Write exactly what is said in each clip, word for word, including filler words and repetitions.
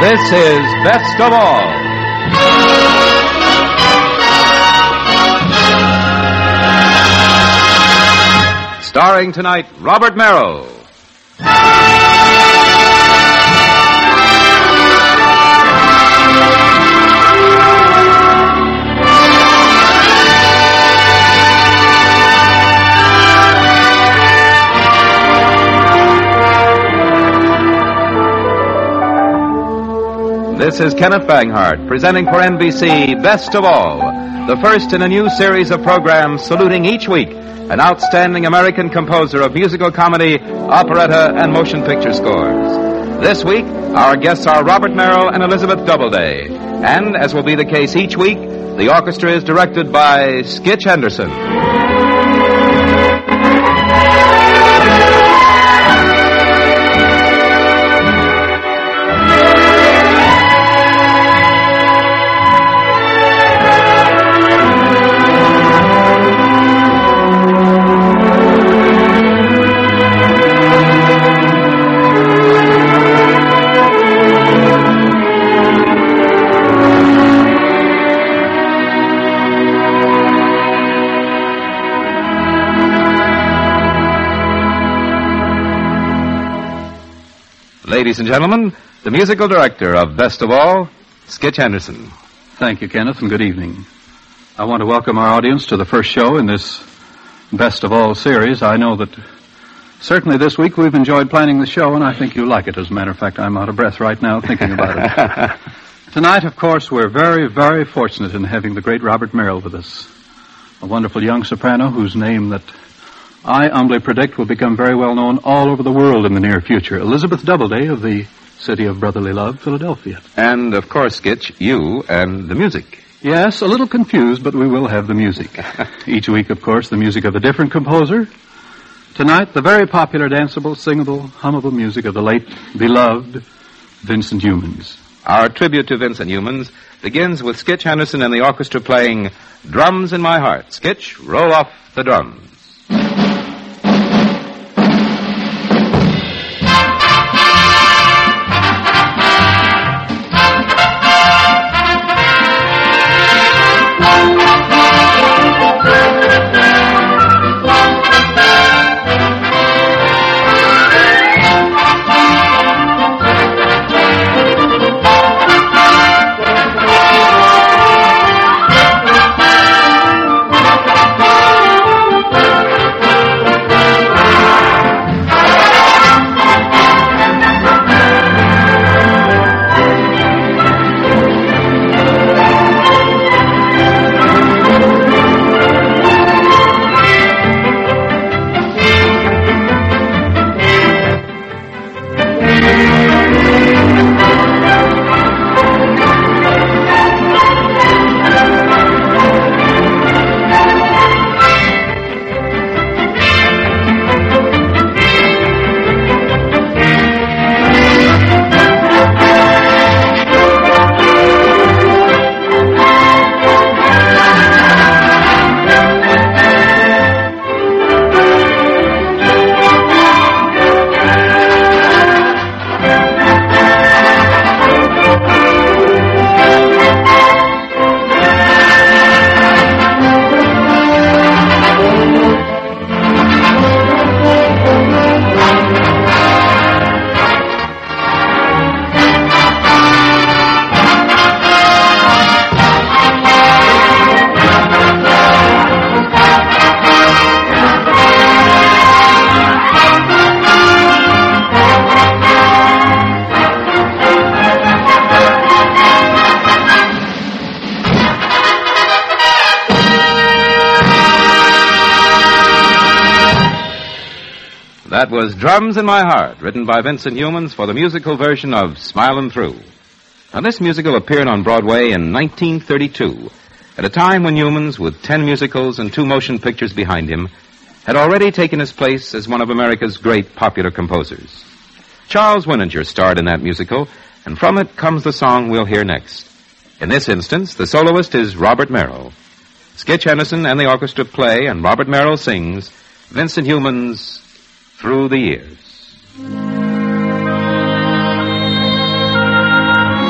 This is Best of All. Starring tonight, Robert Merrill. This is Kenneth Banghart, presenting for N B C Best of All, the first in a new series of programs saluting each week an outstanding American composer of musical comedy, operetta, and motion picture scores. This week, our guests are Robert Merrill and Elizabeth Doubleday. And, as will be the case each week, the orchestra is directed by Skitch Henderson. Ladies and gentlemen, the musical director of Best of All, Skitch Henderson. Thank you, Kenneth, and good evening. I want to welcome our audience to the first show in this Best of All series. I know that certainly this week we've enjoyed planning the show, and I think you like it. As a matter of fact, I'm out of breath right now thinking about it. Tonight, of course, we're very, very fortunate in having the great Robert Merrill with us, a wonderful young soprano whose name that I humbly predict will become very well known all over the world in the near future. Elizabeth Doubleday of the city of brotherly love, Philadelphia. And, of course, Skitch, you and the music. Yes, a little confused, but we will have the music. Each week, of course, the music of a different composer. Tonight, the very popular, danceable, singable, hummable music of the late, beloved Vincent Youmans. Our tribute to Vincent Youmans begins with Skitch Henderson and the orchestra playing Drums in My Heart. Skitch, roll off the drums. That was Drums in My Heart, written by Vincent Youmans for the musical version of Smilin' Through. Now, this musical appeared on Broadway in nineteen thirty-two, at a time when Youmans, with ten musicals and two motion pictures behind him, had already taken his place as one of America's great popular composers. Charles Winninger starred in that musical, and from it comes the song we'll hear next. In this instance, the soloist is Robert Merrill. Skitch Henderson and the orchestra play, and Robert Merrill sings Vincent Youmans' Through the Years.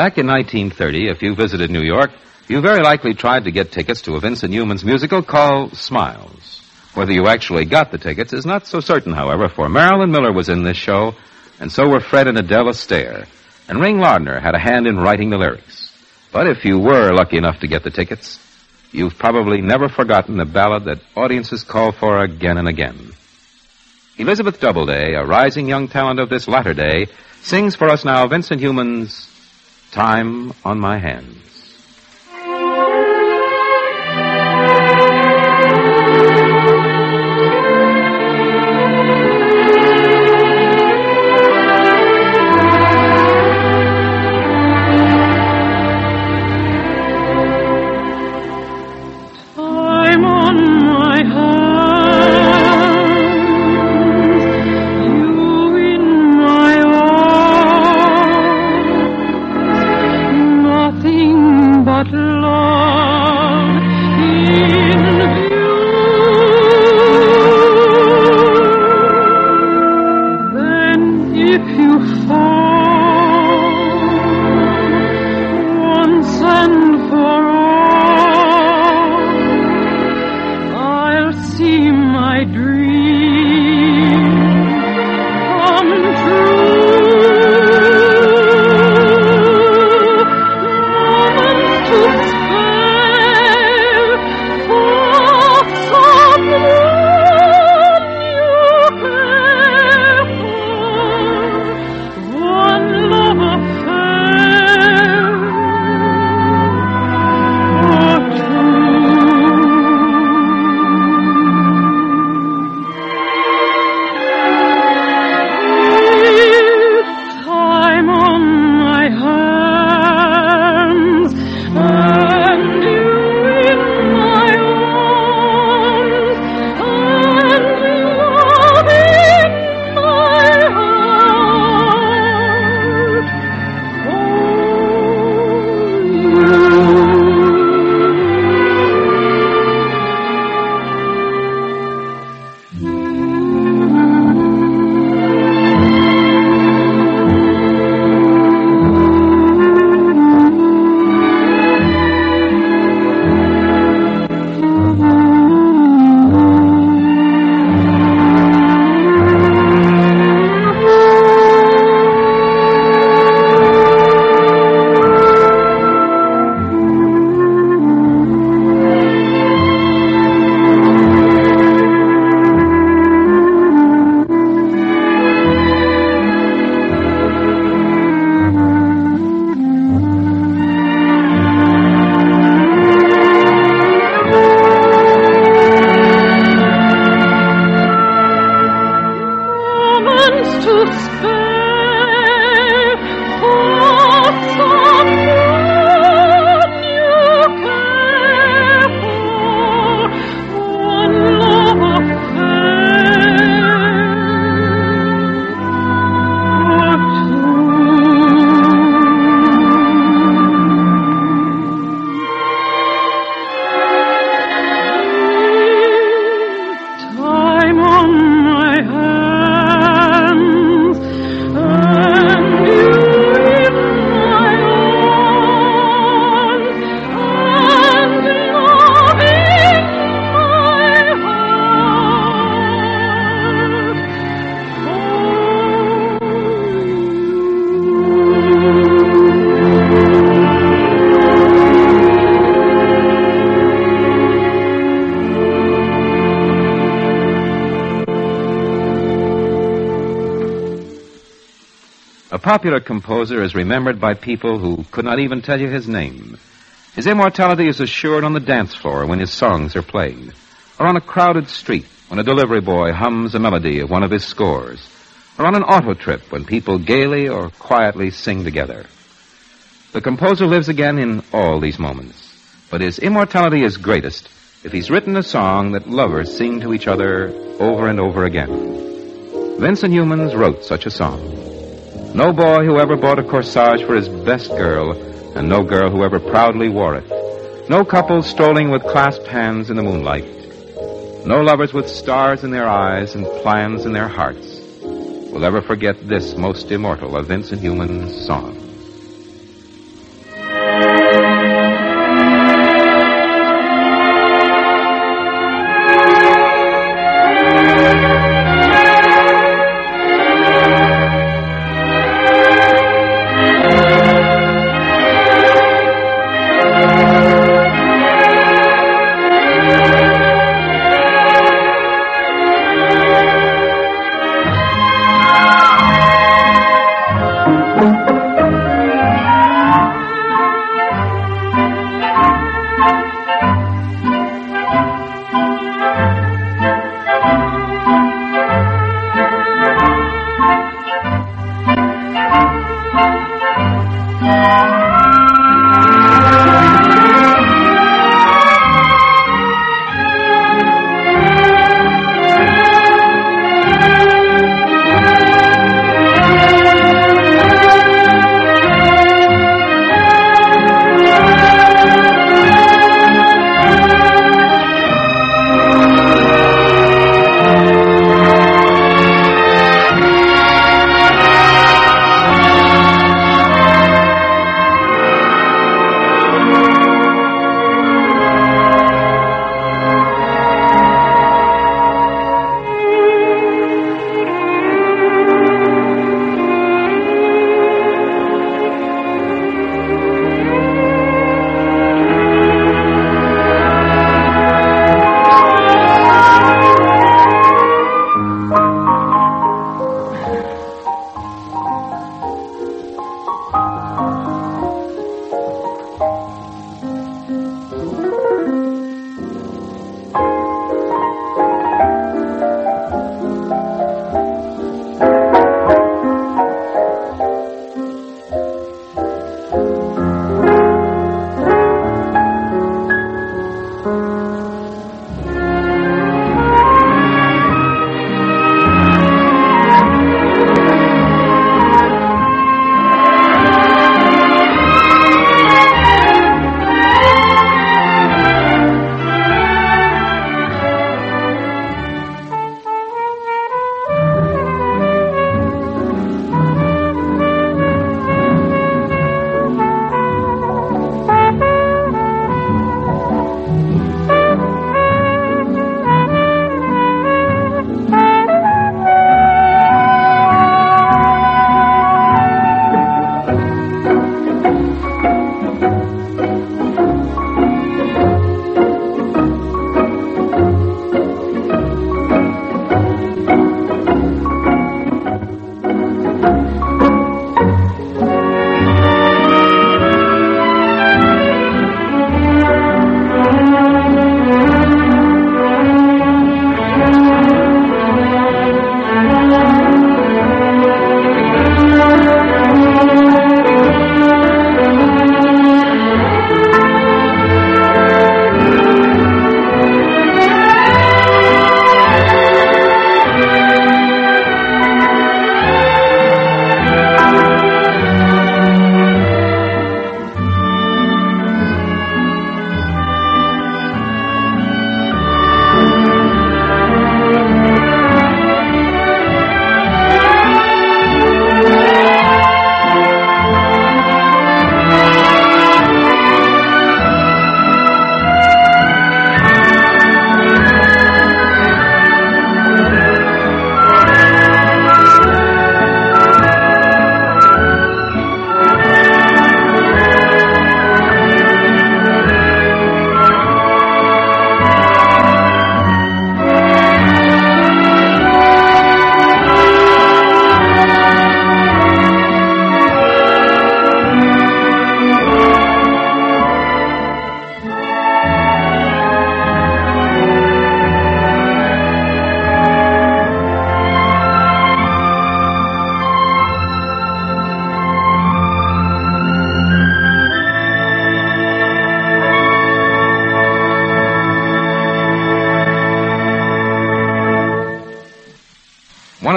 Back in nineteen thirty, if you visited New York, you very likely tried to get tickets to a Vincent Youmans musical called Smiles. Whether you actually got the tickets is not so certain, however, for Marilyn Miller was in this show, and so were Fred and Adele Astaire, and Ring Lardner had a hand in writing the lyrics. But if you were lucky enough to get the tickets, you've probably never forgotten the ballad that audiences call for again and again. Elizabeth Doubleday, a rising young talent of this latter day, sings for us now Vincent Youmans' Time on My Hands. A popular composer is remembered by people who could not even tell you his name. His immortality is assured on the dance floor when his songs are played, or on a crowded street when a delivery boy hums a melody of one of his scores, or on an auto trip when people gaily or quietly sing together. The composer lives again in all these moments, but his immortality is greatest if he's written a song that lovers sing to each other over and over again. Vincent Youmans wrote such a song. No boy who ever bought a corsage for his best girl, and no girl who ever proudly wore it. No couple strolling with clasped hands in the moonlight. No lovers with stars in their eyes and plans in their hearts will ever forget this most immortal of Vincent Youmans' songs.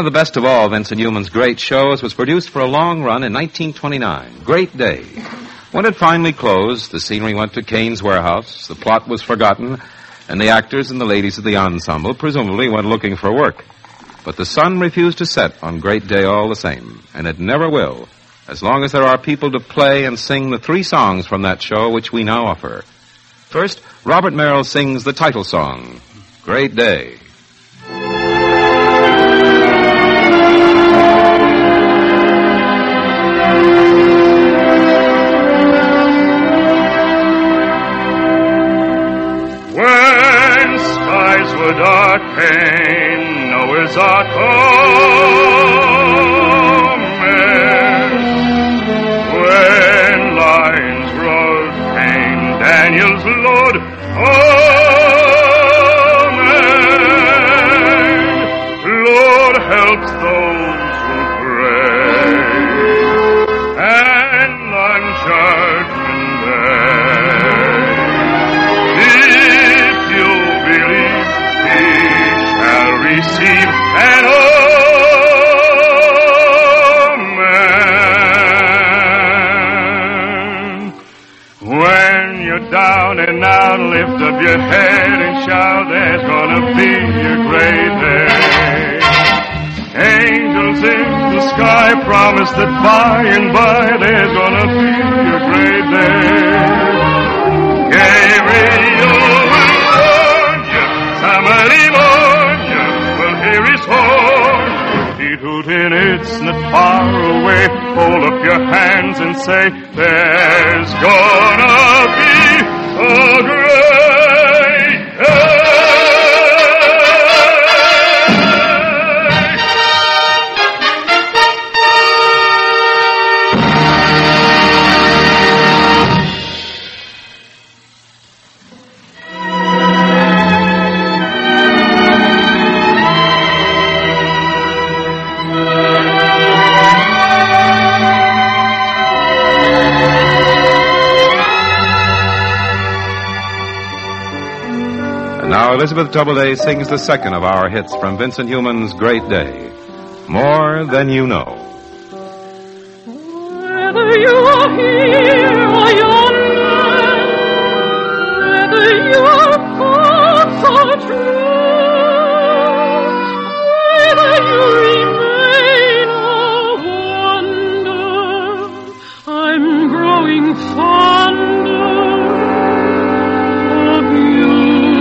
of the best of all Vincent Youmans' great shows was produced for a long run in nineteen twenty-nine, Great Day. When it finally closed, the scenery went to Cain's warehouse, the plot was forgotten, and the actors and the ladies of the ensemble presumably went looking for work. But the sun refused to set on Great Day all the same, and it never will, as long as there are people to play and sing the three songs from that show which we now offer. First, Robert Merrill sings the title song, Great Day. When skies were darkened, Noah's Ark omen. When lions roared, came Daniel's Lord. Amen. Lord helps those who pray, and on Judgment Day, if you believe, he shall receive an amen. When you're down and out, lift up your head and shout, there's gonna be a great day. Angels in the sky promise that by and by there's gonna be a great day. Gabriel will warn you, Samalimon will hear his horn. He tootin', it's not far away. Hold up your hands and say, there's gonna be a great day. Now Elizabeth Doubleday sings the second of our hits from Vincent Youmans' Great Day, More Than You Know. Whether you are here or yonder, whether your thoughts are true, whether you remain or wander, I'm growing fonder of you.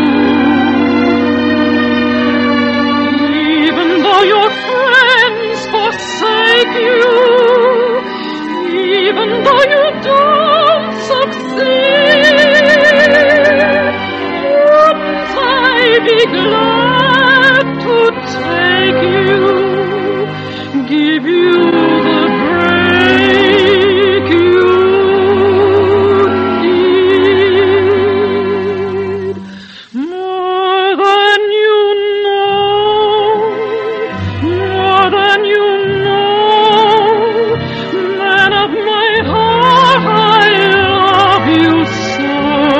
Your friends forsake you, even though you don't succeed. Wouldn't I be glad to take you, give you the break you need, more than you know. More than you know, man of my heart, I love you so.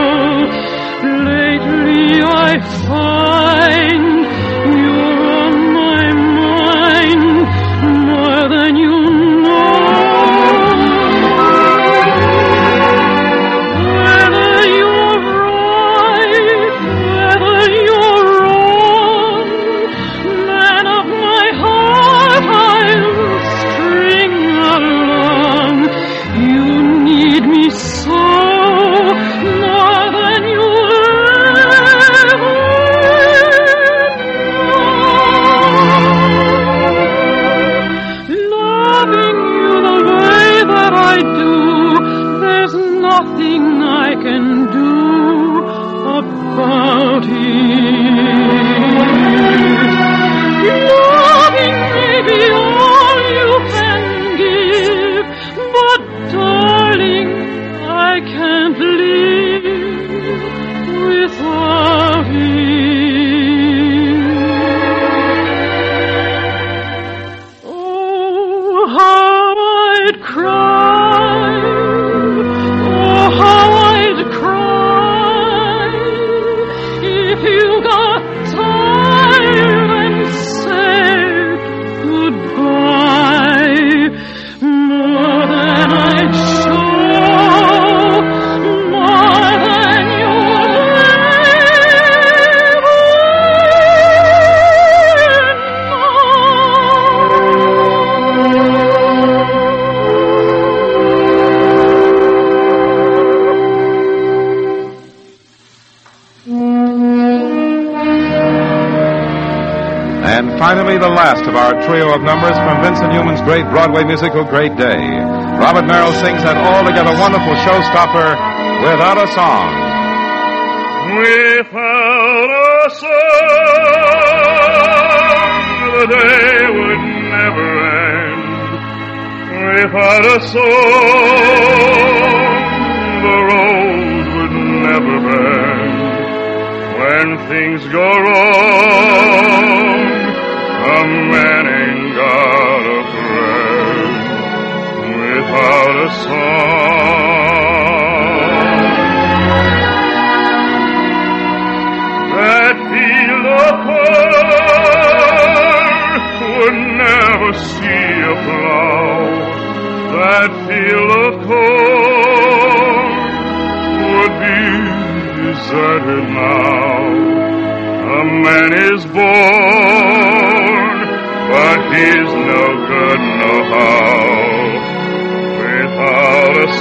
Lately I find you're on my mind, more than you know. Whether you're right, whether you're wrong, man of my heart, I'll string along. You need me so, more than you'll ever know. Loving you the way that I do, there's nothing I can do about it. Loving may be all you can give, but darling, I can't live without it. Oh, how I'd cry, oh, how I'd cry, if you got tired and said And finally, the last of our trio of numbers from Vincent Newman's great Broadway musical, Great Day. Robert Merrill sings that altogether wonderful showstopper, Without a Song. Without a song, the day would never end. Without a song, the road would never bend. When things go wrong, a man ain't got a friend. Without a song, that field of corn would never see a plow. That field of corn would be deserted now. A man is born, but he's no good no how. Without a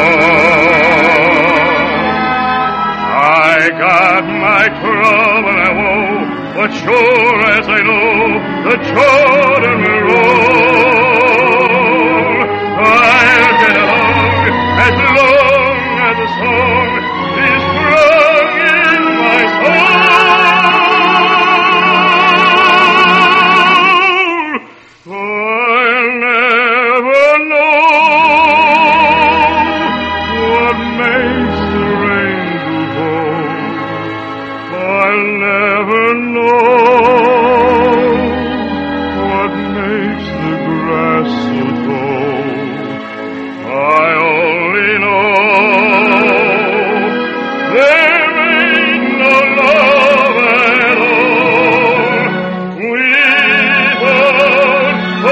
song, I got my crop and I woe, but sure as I know, the Jordan will roll. I'll get along as long as the song is strong in my soul. I'll never know what makes the rain go home. I'll never know what makes the grass so tall. I only know there ain't no love at all without a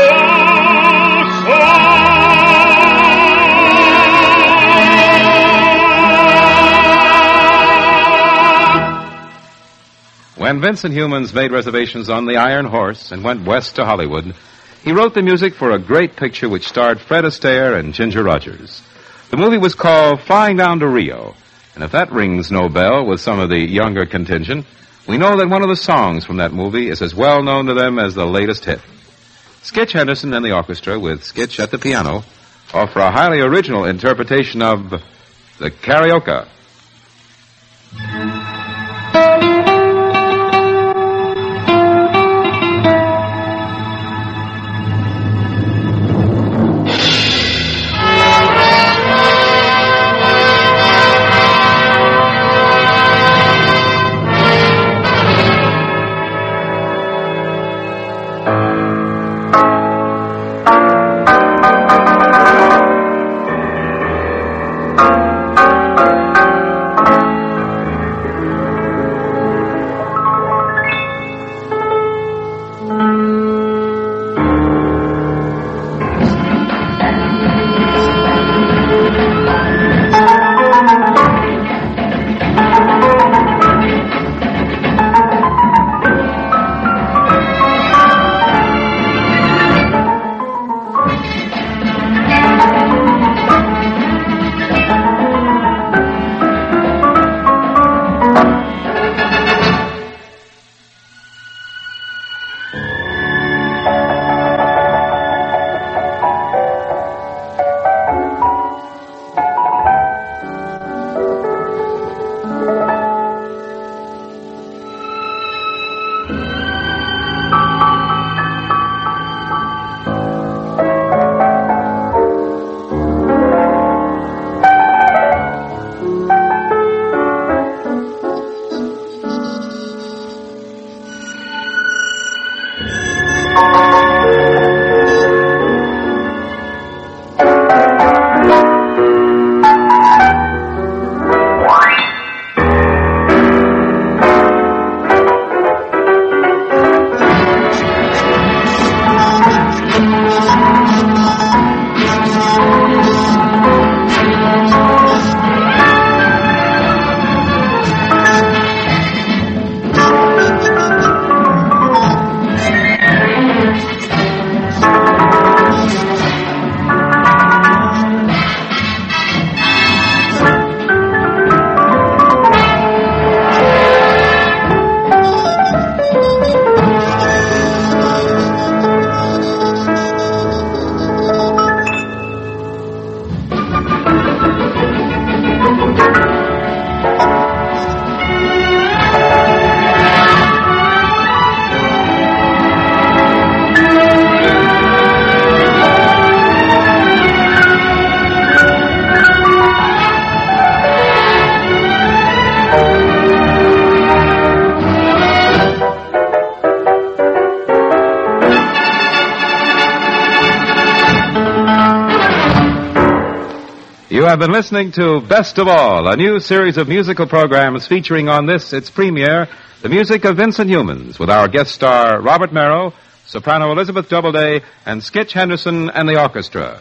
song. When Vincent Humans made reservations on the Iron Horse and went west to Hollywood, he wrote the music for a great picture which starred Fred Astaire and Ginger Rogers. The movie was called Flying Down to Rio, and if that rings no bell with some of the younger contingent, we know that one of the songs from that movie is as well known to them as the latest hit. Skitch Henderson and the orchestra, with Skitch at the piano, offer a highly original interpretation of the Carioca. You have been listening to Best of All, a new series of musical programs featuring on this, its premiere, the music of Vincent Youmans, with our guest star Robert Merrill, soprano Elizabeth Doubleday, and Skitch Henderson and the orchestra.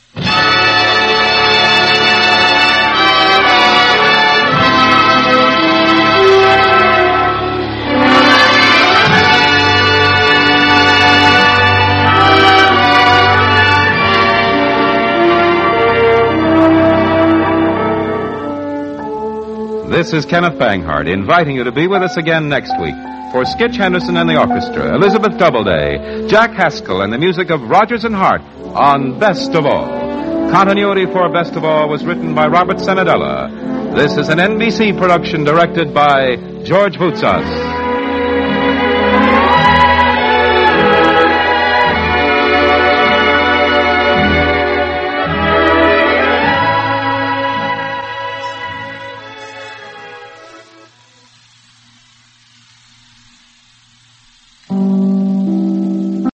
This is Kenneth Banghart inviting you to be with us again next week for Skitch Henderson and the orchestra, Elizabeth Doubleday, Jack Haskell, and the music of Rodgers and Hart on Best of All. Continuity for Best of All was written by Robert Senadella. This is an N B C production directed by George Voutsas.